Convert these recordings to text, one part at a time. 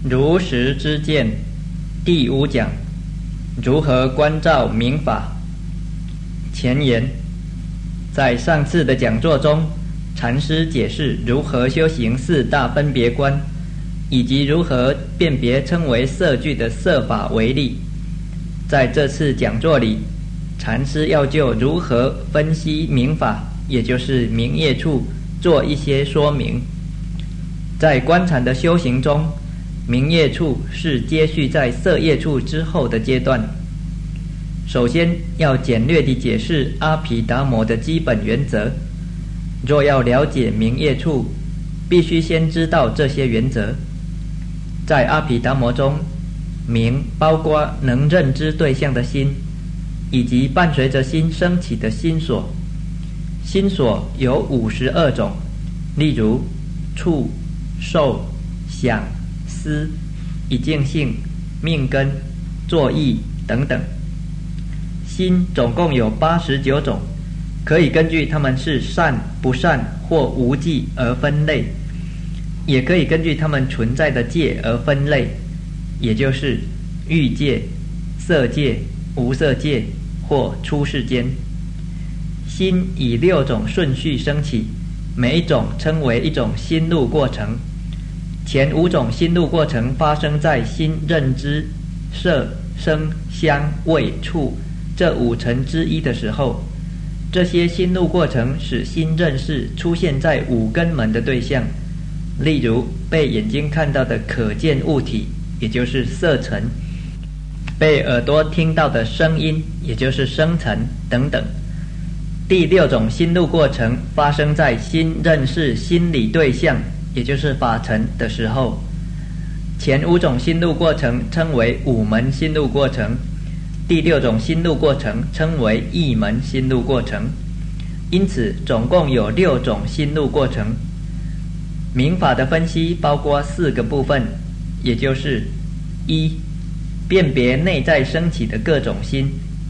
如实之见第5讲，如何观照明法。前言，在上次的讲座中，禅师解释如何修行4大分别观，以及如何辨别称为色具的色法为例。在这次讲座里，禅师要就如何分析明法，也就是明业处，做一些说明。在观禅的修行中，明业处是接续在色业处之后的阶段。首先要简略地解释阿毗达摩的基本原则。若要了解明业处，必须先知道这些原则。在阿毗达摩中，明包括能认知对象的心，以及伴随着心升起的心所。心所有52种，例如触、受、想、思、一境性、命根、作意等等。心总共有89种，可以根据它们是善不善或无记而分类，也可以根据它们存在的界而分类，也就是欲界、色界、无色界或出世间。心以6种顺序升起，每一种称为一种心路过程。前5种心路过程发生在心认知色、声、香、味、触这5层之一的时候，这些心路过程使心认识出现在5根门的对象，例如被眼睛看到的可见物体，也就是色层；被耳朵听到的声音，也就是声层等等。第6种心路过程发生在心认识心理对象，也就是法层的时候。前5种心路过程称为5门心路过程，第6种心路过程称为1门心路过程。因此总共有6种心路过程。明法的分析包括4个部分，也就是1. 辨别内在升起的各种心；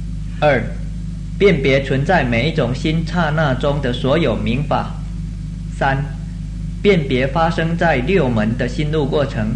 2. 辨别存在每一种心刹那中的所有明法； 3. 辨别发生在6门的心路过程；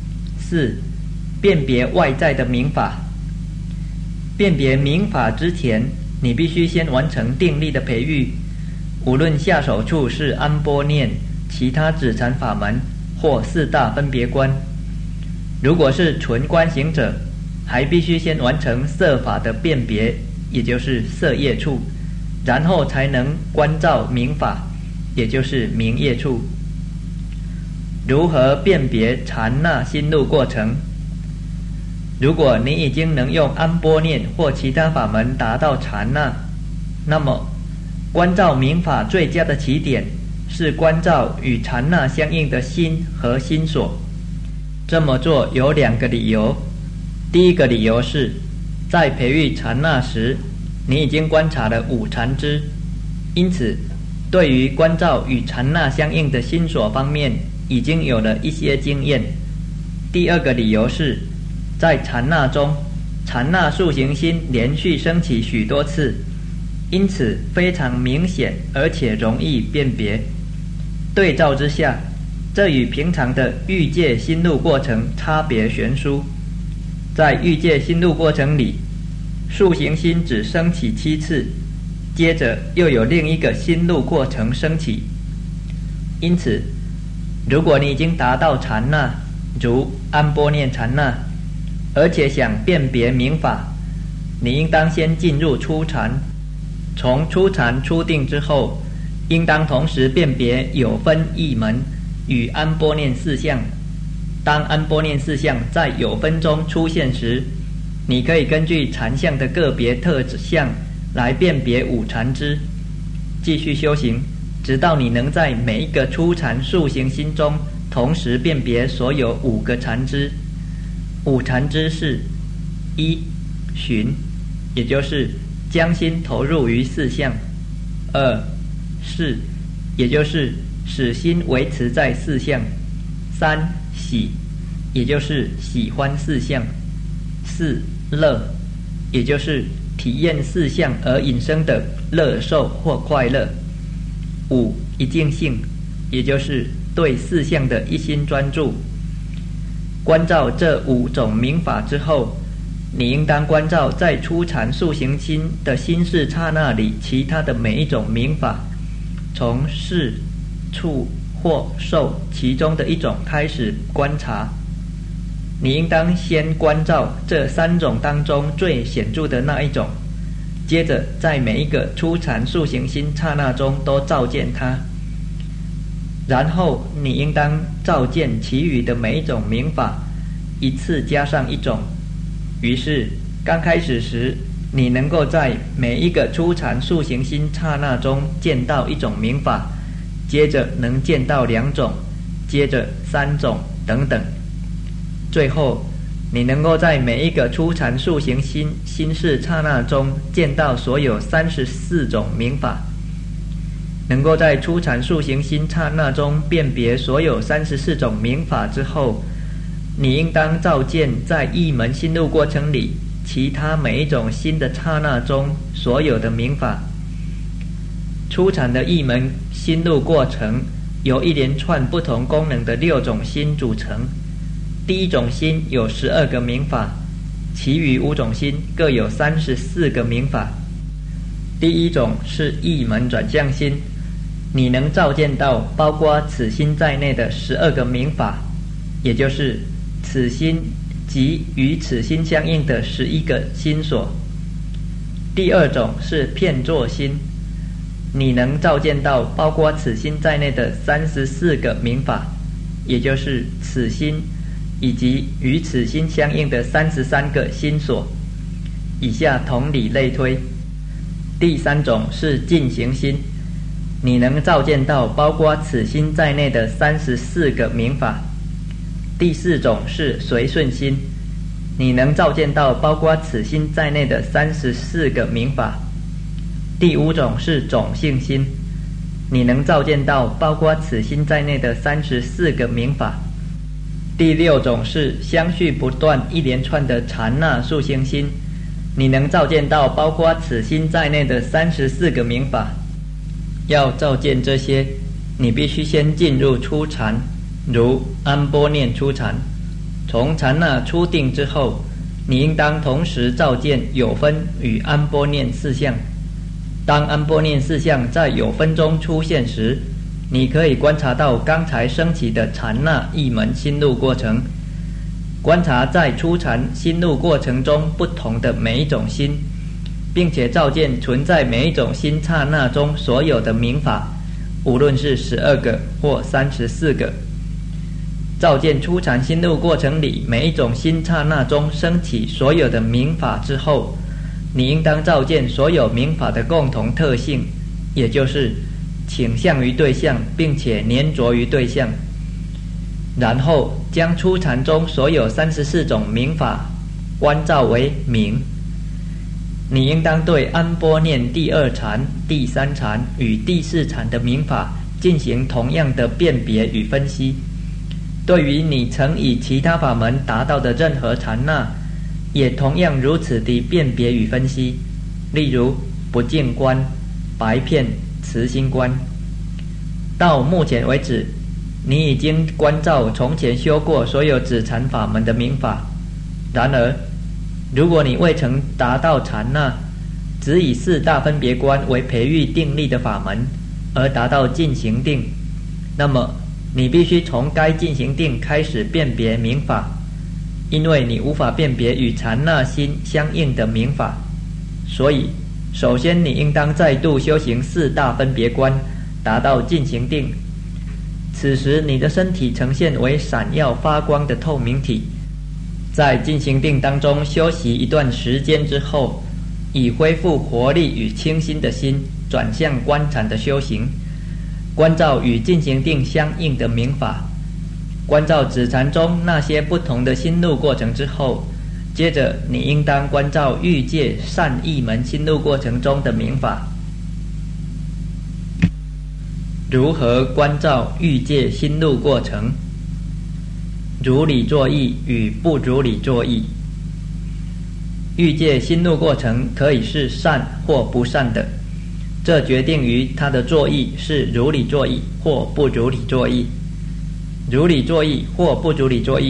4. 辨别外在的明法。辨别明法之前，你必须先完成定力的培育，无论下手处是安般念、其他止禅法门或4大分别观。如果是纯观行者，还必须先完成色法的辨别，也就是色业处，然后才能观照明法，也就是明业处。如何辨别禅那心路过程？如果你已经能用安般念或其他法门达到禅那，那么观照明法最佳的起点是观照与禅那相应的心和心所。这么做有2个理由。第一个理由是，在培育禅那时，你已经观察了5禅支，因此对于观照与禅那相应的心所方面已经有了一些经验。第2个理由是，在禅那中，禅那速行心连续升起许多次，因此非常明显而且容易辨别。对照之下，这与平常的欲界心路过程差别悬殊。在欲界心路过程里，速行心只升起7次，接着又有另一个心路过程升起。因此，如果你已经达到禅那，如安般念禅那，而且想辨别明法，你应当先进入初禅。从初禅初定之后，应当同时辨别有分1门与安般念4相。当安般念4相在有分中出现时，你可以根据禅相的个别特相来辨别5禅支。继续修行，直到你能在每一个初禅速行心中同时辨别所有5个禅支。5禅支是：1. 寻，也就是将心投入于4相； 2. 视，也就是使心维持在4相； 3. 喜，也就是喜欢4相； 4. 乐，也就是体验4相而引生的乐受或快乐； 5. 一境性，也就是对4相的一心专注。 观照这5种明法之后，你应当观照在初禅速行心的心事刹那里其他的每一种明法，从视、触、或、受其中的一种开始观察。你应当先观照这3种当中最显著的那一种，接着在每一个初禅速行心刹那中都照见它，然后你应当照见其余的每一种明法，一次加上一种。于是刚开始时，你能够在每一个初禅速行心刹那中见到一种明法，接着能见到2种，接着3种等等。最后你能够在每一个初禅速行心事刹那中见到所有34种明法，能够在初禅速行心刹那中辨别所有34种明法之后，你应当照见在一门心路过程里其他每一种心的刹那中所有的明法。初禅的一门心路过程由一连串不同功能的6种心组成。第一种心有12个明法，其余5种心各有34个明法。第一种是一门转向心，你能照见到包括此心在内的12个明法，也就是此心及与此心相应的11个心所。第二种是片作心，你能照见到包括此心在内的34个明法，也就是此心以及与此心相应的33个心所。以下同理类推。第3种是进行心，你能照见到包括此心在内的34个明法。第4种是随顺心，你能照见到包括此心在内的34个明法。第5种是种性心，你能照见到包括此心在内的34个明法。第6种是相续不断一连串的禅那速行心，你能照见到包括此心在内的34个明法。要照见这些，你必须先进入初禅，如安般念初禅。从禅那初定之后，你应当同时照见有分与安般念4相。当安般念4相在有分中出现时，你可以观察到刚才升起的禅那一门心路过程，观察在初禅心路过程中不同的每一种心，并且照见存在每一种心刹那中所有的明法，无论是12个或34个。照见初禅心路过程里每一种心刹那中升起所有的明法之后，你应当照见所有明法的共同特性，也就是倾向于对象并且粘着于对象，然后将初禅中所有34种明法观照为明。你应当对安般念第2禅、第3禅与第4禅的明法进行同样的辨别与分析。对于你曾以其他法门达到的任何禅那，也同样如此地辨别与分析。例如不净观、白片、慈心观。到目前为止，你已经观照从前修过所有止禅法门的明法。然而，如果你未曾达到禅那，只以4大分别观为培育定力的法门而达到进行定，那么你必须从该进行定开始辨别明法，因为你无法辨别与禅那心相应的明法。所以首先你应当再度修行4大分别观，达到进行定。此时你的身体呈现为闪耀发光的透明体。在进行定当中休息一段时间之后，以恢复活力与清新的心转向观禅的修行，观照与进行定相应的明法，观照止禅中那些不同的心路过程之后，接着你应当观照欲界善意门心路过程中的明法。如何观照欲界心路过程？如理作意与不如理作意。欲界心路过程可以是善或不善的，这决定于它的作意是如理作意或不如理作意。如理作意或不如理作意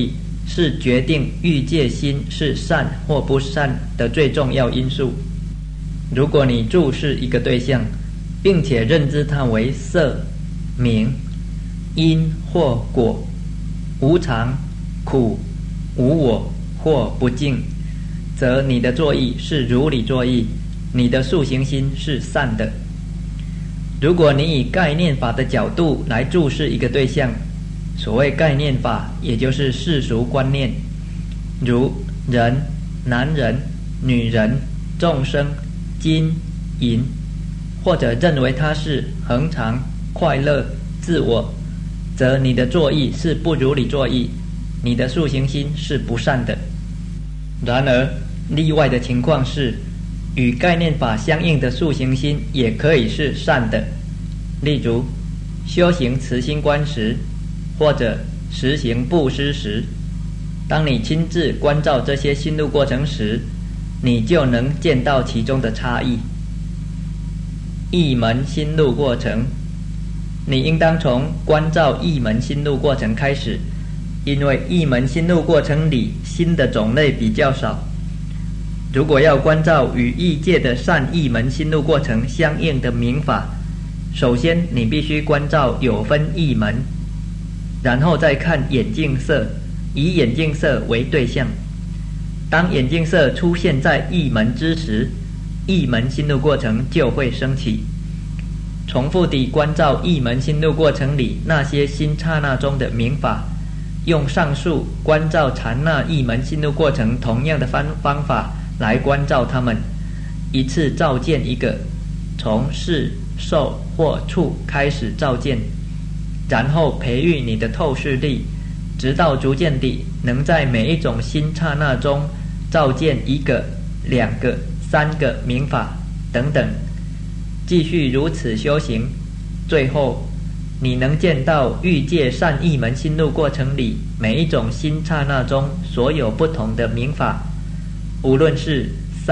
是决定欲界心是善或不善的最重要因素。如果你注视一个对象，并且认知它为色、名、因或果、无常、苦、无我或不净，则你的作意是如理作意，你的塑形心是善的。如果你以概念法的角度来注视一个对象，所谓概念法，也就是世俗观念，如人、男人、女人、众生、金、银，或者认为它是恒常、快乐、自我，则你的作意是不如理作意，你的塑形心是不善的。然而例外的情况是，与概念法相应的塑形心也可以是善的。例如修行慈心观时，或者实行布施时，当你亲自关照这些心路过程时，你就能见到其中的差异。一门心路过程，你应当从关照一门心路过程开始，因为一门心路过程里心的种类比较少。如果要关照与异界的善一门心路过程相应的明法，首先你必须关照有分一门，然后再看眼镜色，以眼镜色为对象。当眼镜色出现在一门之时，一门心路过程就会升起。重复地关照一门心路过程里那些心刹那中的明法，用上述关照禅那一门心路过程同样的方法来关照他们，一次照见一个，从视、受或触开始照见，然后培育你的透视力，直到逐渐地能在每一种心刹那中照见一个、两个、三个明法等等，继续如此修行，最后你能见到欲界善一门心路过程里每一种心刹那中所有不同的明法，无论是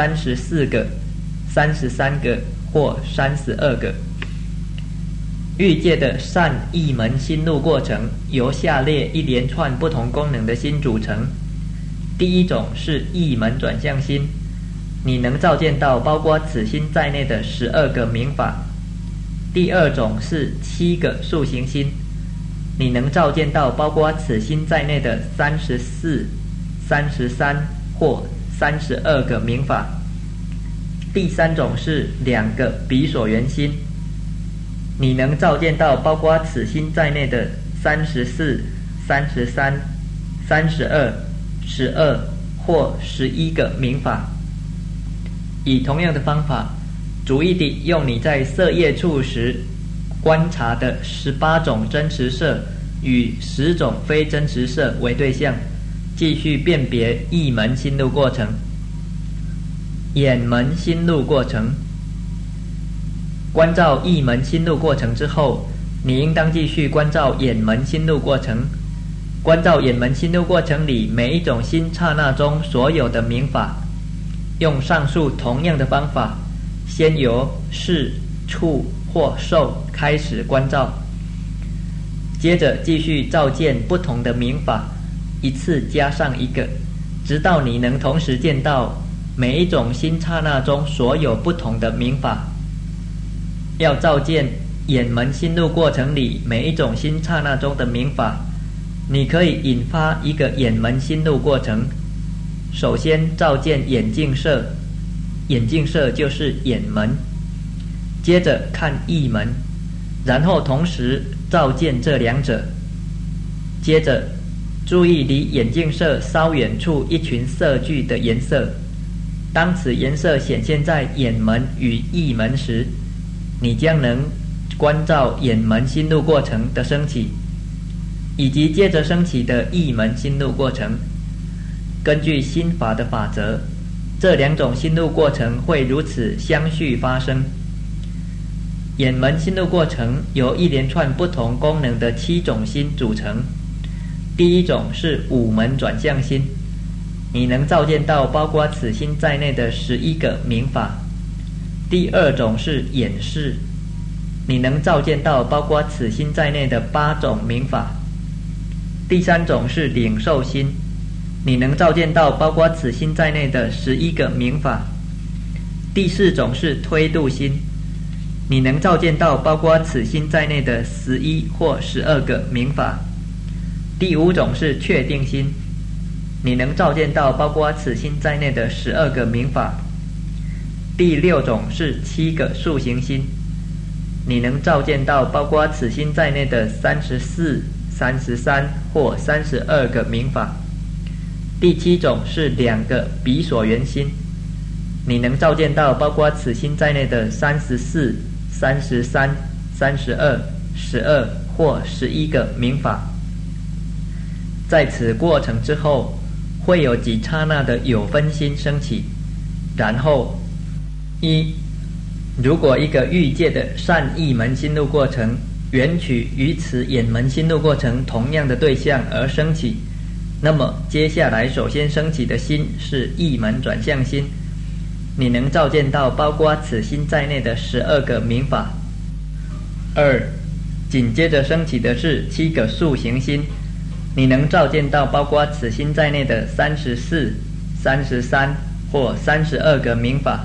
34个、33个或32个。欲界的善一门心路过程由下列一连串不同功能的心组成。第一种是一门转向心，你能照见到包括此心在内的12个明法。第二种是7个塑形心，你能照见到包括此心在内的34、33或32个明法。第三种是2个比所缘心，你能照见到包括此心在内的34、33、32、12或11个明法。以同样的方法，逐一地用你在色业处时观察的18种真实色与10种非真实色为对象，继续辨别一门心路过程。眼门心路过程，关照一门心路过程之后，你应当继续关照眼门心路过程。关照眼门心路过程里每一种心刹那中所有的明法，用上述同样的方法，先由视、触或受开始关照，接着继续照见不同的明法，一次加上一个，直到你能同时见到每一种心刹那中所有不同的明法。要照见眼门心路过程里每一种心刹那中的明法，你可以引发一个眼门心路过程。首先照见眼镜色，眼镜色就是眼门，接着看意门，然后同时照见这两者。接着注意离眼镜色稍远处一群色聚的颜色，当此颜色显现在眼门与意门时，你将能关照眼门心路过程的升起，以及接着升起的意门心路过程。根据心法的法则，这两种心路过程会如此相续发生。眼门心路过程由一连串不同功能的7种心组成。第一种是5门转向心，你能照见到包括此心在内的11个明法。第二种是眼视，你能照见到包括此心在内的8种明法。第三种是领受心， 你能照见到包括此心在内的11个明法。第4种是推度心，你能照见到包括此心在内的11或12个明法。第5种是确定心，你能照见到包括此心在内的12个明法。第6种是7个速行心，你能照见到包括此心在内的34、33或32个明法。第7种是2个彼所缘心，你能照见到包括此心在内的34、33、32、12或11个明法。在此过程之后，会有几刹那的有分心升起，然后如果一个欲界的善意门心路过程缘取与此眼门心路过程同样的对象而升起，那么接下来首先升起的心是意门转向心，你能照见到包括此心在内的12个明法。紧接着升起的是7个速行心，你能照见到包括此心在内的34、33或32个明法。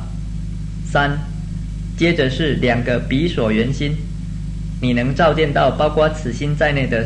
接着是2个彼所缘心，你能照见到包括此心在内的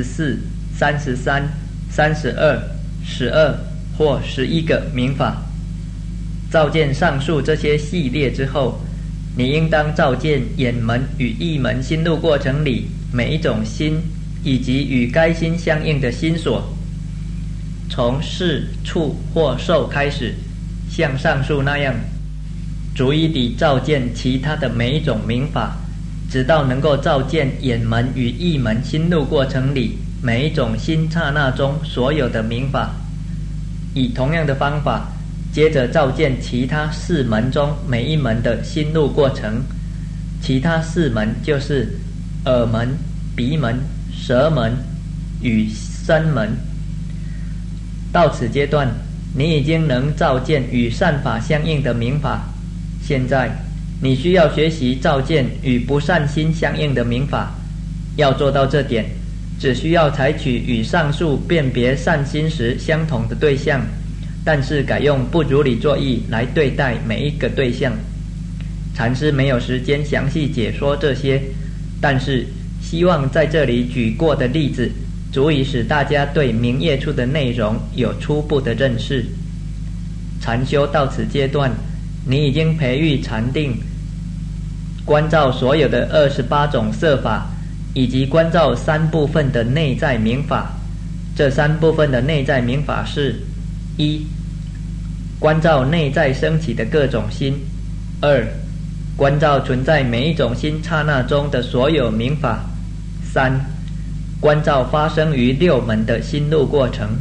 34、33、32、12或11个明法。照见上述这些系列之后，你应当照见眼门与意门心路过程里每一种心以及与该心相应的心所，从视、触或受开始，像上述那样逐一地照见其他的每一种明法，直到能够照见眼门与意门心路过程里每一种心刹那中所有的明法。以同样的方法，接着照见其他4门中每一门的心路过程。其他4门就是耳门、鼻门、舌门与身门。到此阶段，你已经能照见与善法相应的明法。现在你需要学习照见与不善心相应的明法。要做到这点，只需要采取与上述辨别善心时相同的对象，但是改用不如理作意来对待每一个对象。禅师没有时间详细解说这些，但是希望在这里举过的例子足以使大家对明业处的内容有初步的认识。禅修到此阶段，你已经培育禅定，观照所有的28种色法，以及观照3部分的内在明法。这3部分的内在明法是：1. 观照内在升起的各种心； 2. 观照存在每一种心刹那中的所有明法； 3. 观照发生于6门的心路过程。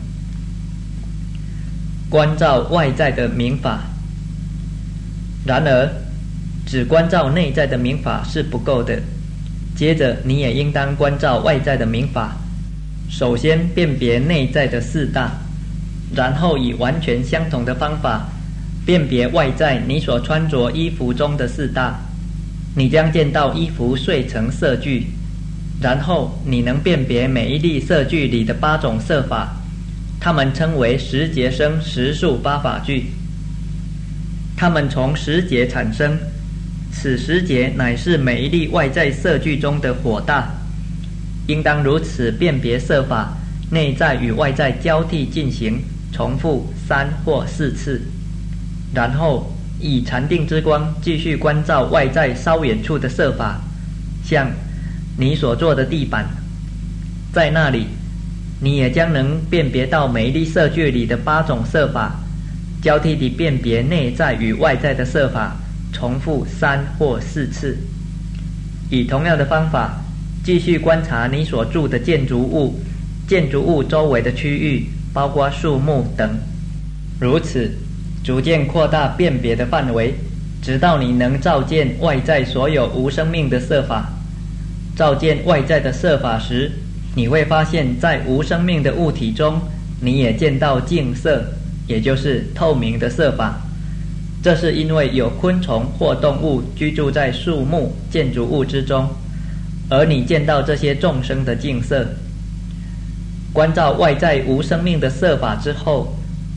观照外在的明法。然而只观照内在的明法是不够的，接着你也应当观照外在的明法。首先辨别内在的4大，然后以完全相同的方法辨别外在你所穿着衣服中的4大。你将见到衣服碎成色聚，然后你能辨别每一粒色聚里的8种色法，它们称为10节生10数8法聚。它们从10节产生，此10节乃是每一粒外在色聚中的火大。应当如此辨别色法，内在与外在交替进行，重复3或4次，然后以禅定之光继续观照外在稍远处的色法，像你所坐的地板，在那里你也将能辨别到每一粒色聚里的8种色法，交替地辨别内在与外在的色法，重复3或4次。以同样的方法继续观察你所住的建筑物，建筑物周围的区域，包括树木等，如此逐渐扩大辨别的范围，直到你能照见外在所有无生命的色法。照见外在的色法时，你会发现在无生命的物体中，你也见到净色，也就是透明的色法。这是因为有昆虫或动物居住在树木、建筑物之中，而你见到这些众生的净色。观照外在无生命的色法之后，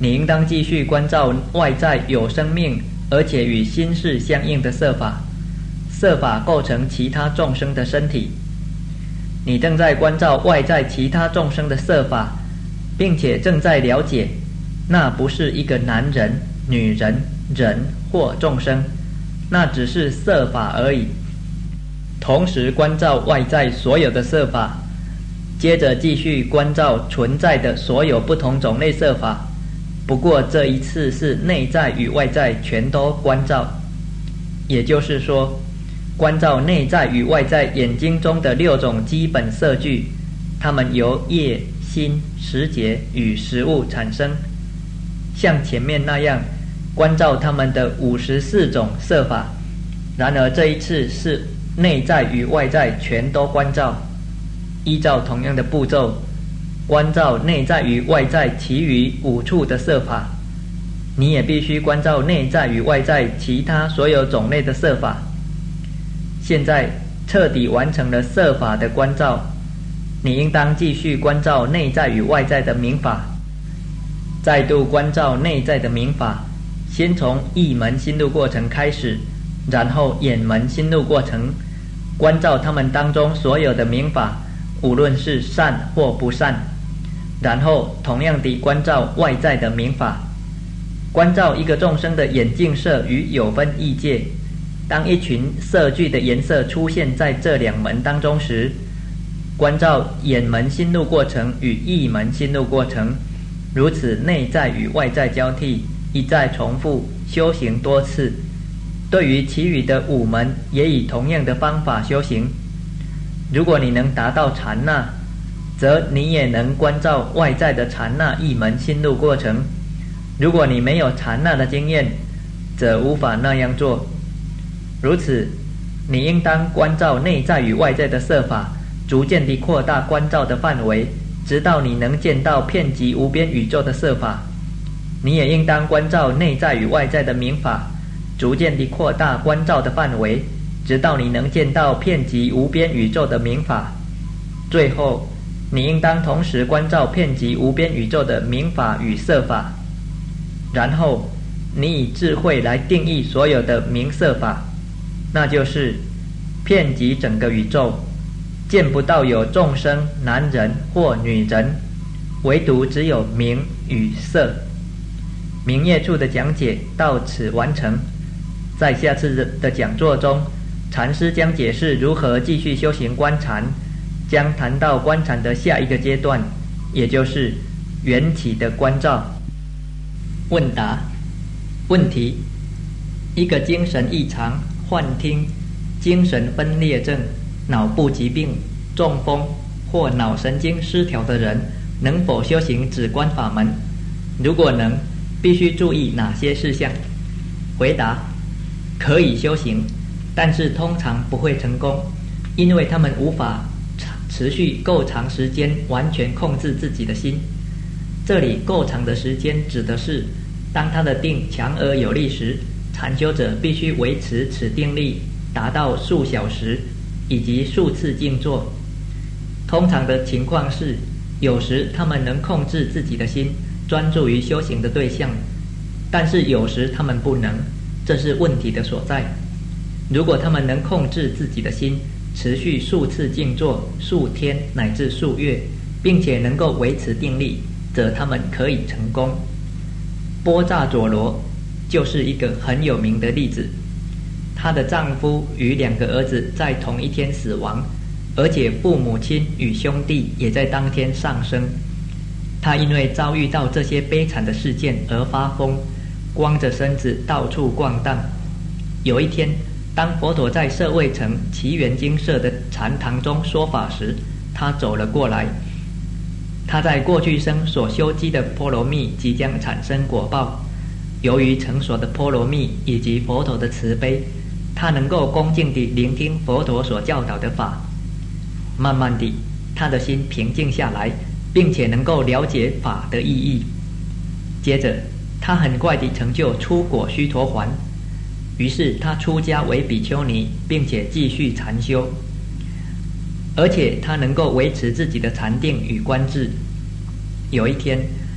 你应当继续关照外在有生命而且与心事相应的色法，色法构成其他众生的身体。你正在关照外在其他众生的色法，并且正在了解那不是一个男人、女人、人或众生，那只是色法而已。同时关照外在所有的色法，接着继续关照存在的所有不同种类色法，不过这一次是内在与外在全都关照，也就是说，关照内在与外在眼睛中的6种基本色聚，它们由业、心、识觉与识物产生，像前面那样关照它们的54种色法。然而这一次是内在与外在全都关照，依照同样的步骤关照内在与外在其余5处的色法，你也必须关照内在与外在其他所有种类的色法。现在彻底完成了色法的关照，你应当继续关照内在与外在的明法。再度关照内在的明法，先从意门心路过程开始，然后眼门心路过程，关照他们当中所有的明法，无论是善或不善。然后同样地关照外在的明法，关照一个众生的眼镜色与有分异界。当一群色聚的颜色出现在这2门当中时，关照眼门心路过程与意门心路过程，如此内在与外在交替，一再重复修行多次。对于其余的5门也以同样的方法修行。如果你能达到禅那，则你也能关照外在的禅那一门心路过程。如果你没有禅那的经验，则无法那样做。如此，你应当关照内在与外在的色法，逐渐地扩大关照的范围，直到你能见到遍及无边宇宙的色法。你也应当关照内在与外在的明法，逐渐地扩大关照的范围，直到你能见到遍及无边宇宙的明法。最后，你应当同时关照遍及无边宇宙的明法与色法。然后，你以智慧来定义所有的明色法，那就是遍及整个宇宙，见不到有众生、男人或女人，唯独只有明与色。明业处的讲解到此完成。在下次的讲座中，禅师将解释如何继续修行观禅，将谈到观禅的下一个阶段，也就是缘起的关照。问答：问题：一个精神异常、幻听、精神分裂症、脑部疾病、中风或脑神经失调的人，能否修行止观法门？如果能，必须注意哪些事项？回答：可以修行，但是通常不会成功，因为他们无法持续够长时间完全控制自己的心。这里够长的时间指的是，当他的定强而有力时，禅修者必须维持此定力达到数小时以及数次静坐。通常的情况是，有时他们能控制自己的心，专注于修行的对象，但是有时他们不能，这是问题的所在。如果他们能控制自己的心，持续数次静坐、数天乃至数月，并且能够维持定力，则他们可以成功。波扎佐罗就是一个很有名的例子。她的丈夫与2个儿子在同一天死亡，而且父母亲与兄弟也在当天丧生。她因为遭遇到这些悲惨的事件而发疯，光着身子到处逛荡。有一天，当佛陀在舍卫城祇园精舍的禅堂中说法时，他走了过来。他在过去生所修积的波罗蜜即将产生果报，由于成熟的波罗蜜以及佛陀的慈悲，他能够恭敬地聆听佛陀所教导的法。慢慢地，他的心平静下来，并且能够了解法的意义。接着，他很快地成就出果须陀洹。于是他出家为比丘尼，并且继续禅修，而且他能够维持自己的禅定与观智。有一天，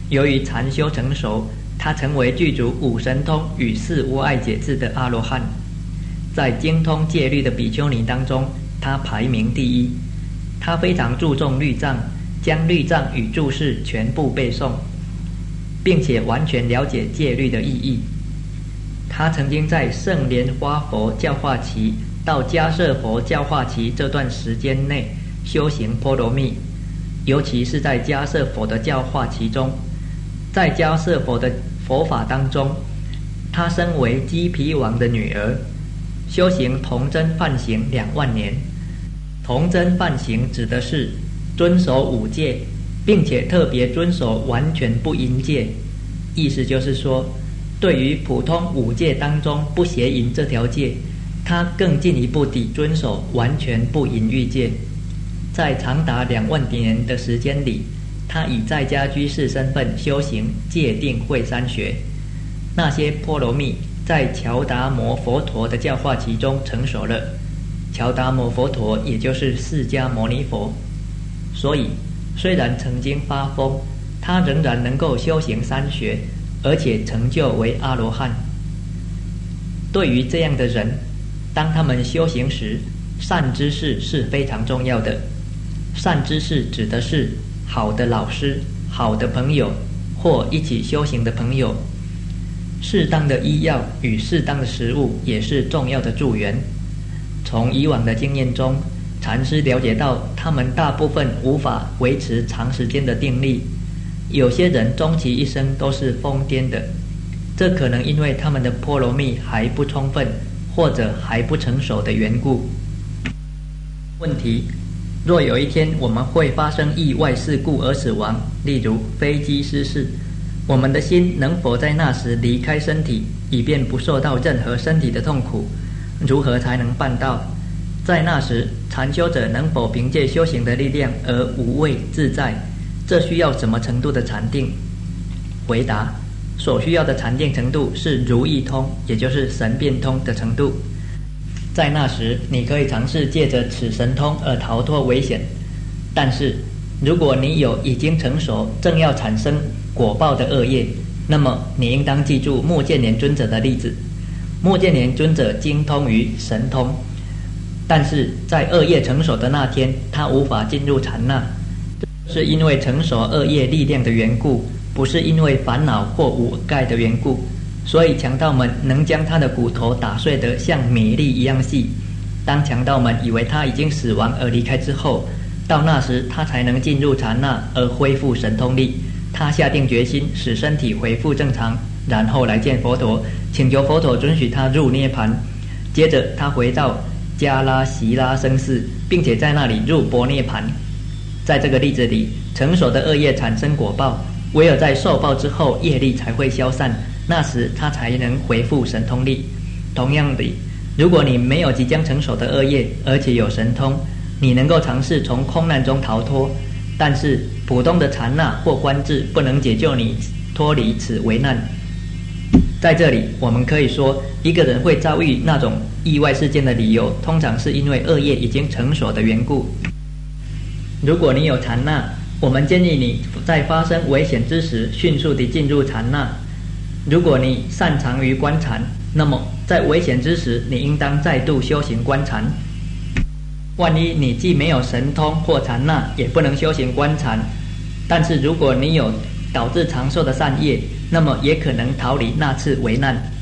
由于禅修成熟，他成为具足五神通与四无碍解智的阿罗汉。在精通戒律的比丘尼当中，他排名第一。他非常注重律藏，将律藏与注释全部背诵，并且完全了解戒律的意义。他曾经在圣莲花佛教化期到迦摄佛教化期这段时间内修行波罗蜜，尤其是在迦摄佛的教化期中，在迦摄佛的佛法当中，他身为鸡皮王的女儿，修行童真梵行2万年。童真梵行指的是遵守五戒，并且特别遵守完全不淫戒，意思就是说，对于普通五戒当中不邪淫这条戒，他更进一步地遵守完全不淫欲戒。在长达2万年的时间里，他以在家居士身份修行戒定慧三学。那些波罗蜜在乔达摩佛陀的教化期中成熟了。乔达摩佛陀也就是释迦牟尼佛，所以虽然曾经发疯，他仍然能够修行三学，而且成就为阿罗汉。对于这样的人，当他们修行时，善知识是非常重要的。善知识指的是好的老师、好的朋友或一起修行的朋友。适当的医药与适当的食物也是重要的助缘。从以往的经验中，禅师了解到他们大部分无法维持长时间的定力，有些人终其一生都是疯癫的，这可能因为他们的波罗蜜还不充分，或者还不成熟的缘故。问题：若有一天我们会发生意外事故而死亡，例如飞机失事，我们的心能否在那时离开身体，以便不受到任何身体的痛苦？如何才能办到？在那时，禅修者能否凭借修行的力量而无畏自在？这需要什么程度的禅定？回答：所需要的禅定程度是如意通，也就是神变通的程度。在那时，你可以尝试借着此神通而逃脱危险。但是，如果你有已经成熟、正要产生果报的恶业，那么你应当记住目犍连尊者的例子。目犍连尊者精通于神通，但是在恶业成熟的那天，他无法进入禅那，是因为成熟恶业力量的缘故，不是因为烦恼或五盖的缘故。所以强盗们能将他的骨头打碎得像米粒一样细。当强盗们以为他已经死亡而离开之后，到那时他才能进入禅那而恢复神通力。他下定决心使身体恢复正常，然后来见佛陀，请求佛陀准许他入涅槃。接着他回到迦拉席拉僧寺，并且在那里入般涅槃。在这个例子里，成熟的恶业产生果报，唯有在受报之后，业力才会消散，那时他才能恢复神通力。同样的，如果你没有即将成熟的恶业，而且有神通，你能够尝试从空难中逃脱，但是普通的禅那或观智不能解救你脱离此危难。在这里，我们可以说，一个人会遭遇那种意外事件的理由，通常是因为恶业已经成熟的缘故。如果你有禅那，我们建议你在发生危险之时，迅速地进入禅那。如果你擅长于观禅，那么在危险之时，你应当再度修行观禅。万一你既没有神通或禅那，也不能修行观禅，但是如果你有导致长寿的善业，那么也可能逃离那次危难。